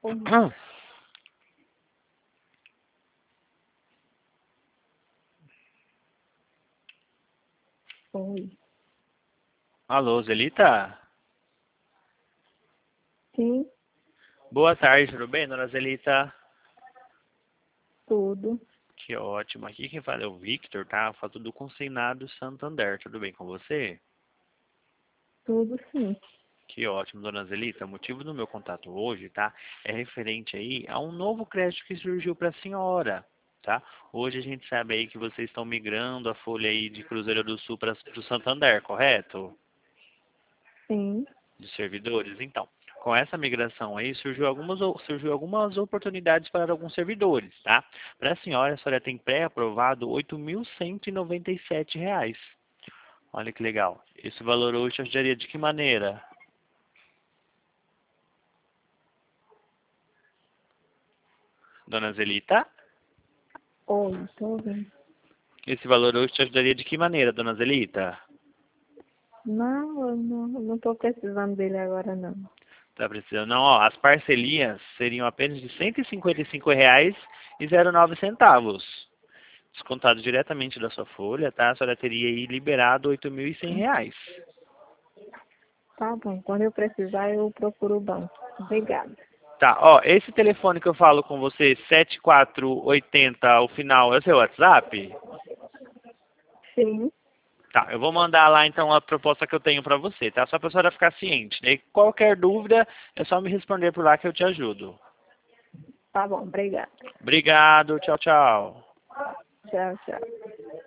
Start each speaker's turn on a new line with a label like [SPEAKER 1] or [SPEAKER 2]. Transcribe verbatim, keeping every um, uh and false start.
[SPEAKER 1] Oi. Oi.
[SPEAKER 2] Alô, Zelita?
[SPEAKER 1] Sim,
[SPEAKER 2] Boa tarde, tudo bem, dona Zelita?
[SPEAKER 1] tudo.
[SPEAKER 2] Que ótimo. Aqui quem fala é o Victor, tá? Eu falo do Consignado Santander. Tudo bem com você?
[SPEAKER 1] Tudo sim.
[SPEAKER 2] Que ótimo, dona Zelita. O motivo do meu contato hoje, tá? É referente aí a um novo crédito que surgiu para a senhora, tá? Hoje a gente sabe aí que vocês estão migrando a folha aí de Cruzeiro do Sul para o Santander, correto?
[SPEAKER 1] Sim.
[SPEAKER 2] De servidores. Então, com essa migração aí, surgiu algumas, o- surgiu algumas oportunidades para alguns servidores, tá? Para a senhora, a senhora tem pré-aprovado oito mil cento e noventa e sete reais. Olha que legal. Esse valor hoje te ajudaria de que maneira? Dona Zelita?
[SPEAKER 1] Oi, tô ouvindo.
[SPEAKER 2] Esse valor hoje te ajudaria de que maneira, dona Zelita?
[SPEAKER 1] Não, eu não, eu não tô precisando dele agora, não.
[SPEAKER 2] Tá precisando? Não, ó, as parcelinhas seriam apenas de cento e cinquenta e cinco reais e zero nove centavos. Descontado diretamente da sua folha, tá? A senhora teria aí liberado oito mil e cem reais.
[SPEAKER 1] Tá bom, quando eu precisar eu procuro o banco. Obrigada.
[SPEAKER 2] Tá, ó, esse telefone que eu falo com você, sete quatro oito zero, o final, é o seu WhatsApp?
[SPEAKER 1] Sim,
[SPEAKER 2] Tá, eu vou mandar lá então a proposta que eu tenho pra você, tá? Só pra senhora ficar ciente, né? E qualquer dúvida, é só me responder por lá que eu te ajudo.
[SPEAKER 1] tá bom, obrigada.
[SPEAKER 2] Obrigado, tchau, tchau.
[SPEAKER 1] Tchau, tchau.